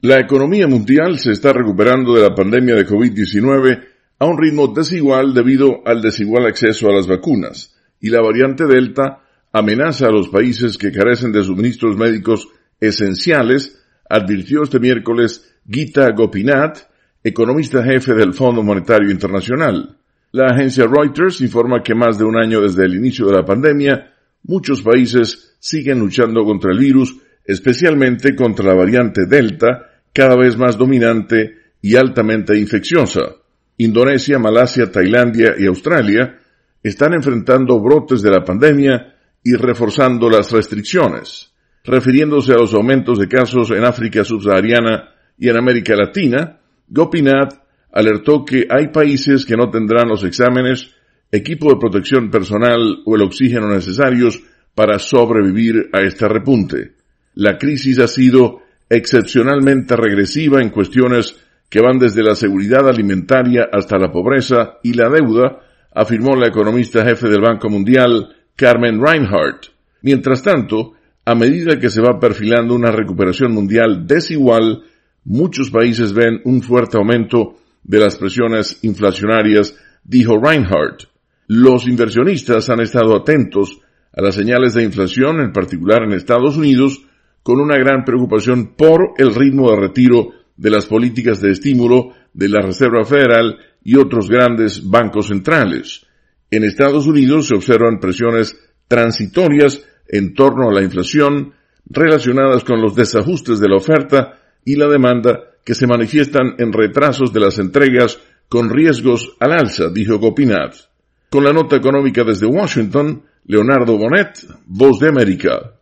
La economía mundial se está recuperando de la pandemia de COVID-19 a un ritmo desigual debido al desigual acceso a las vacunas, y la variante Delta amenaza a los países que carecen de suministros médicos esenciales, advirtió este miércoles Gita Gopinath, economista jefe del Fondo Monetario Internacional. La agencia Reuters informa que más de un año desde el inicio de la pandemia, muchos países siguen luchando contra el virus, especialmente contra la variante Delta, cada vez más dominante y altamente infecciosa. Indonesia, Malasia, Tailandia y Australia están enfrentando brotes de la pandemia y reforzando las restricciones. Refiriéndose a los aumentos de casos en África subsahariana y en América Latina, Gopinath alertó que hay países que no tendrán los exámenes, equipo de protección personal o el oxígeno necesarios para sobrevivir a este repunte. La crisis ha sido excepcionalmente regresiva en cuestiones que van desde la seguridad alimentaria hasta la pobreza y la deuda, afirmó la economista jefe del Banco Mundial, Carmen Reinhart. Mientras tanto, a medida que se va perfilando una recuperación mundial desigual, muchos países ven un fuerte aumento de las presiones inflacionarias, dijo Reinhart. Los inversionistas han estado atentos a las señales de inflación, en particular en Estados Unidos, con una gran preocupación por el ritmo de retiro de las políticas de estímulo de la Reserva Federal y otros grandes bancos centrales. En Estados Unidos se observan presiones transitorias en torno a la inflación relacionadas con los desajustes de la oferta y la demanda que se manifiestan en retrasos de las entregas con riesgos al alza, dijo Gopinath. Con la nota económica desde Washington, Leonardo Bonet, Voz de América.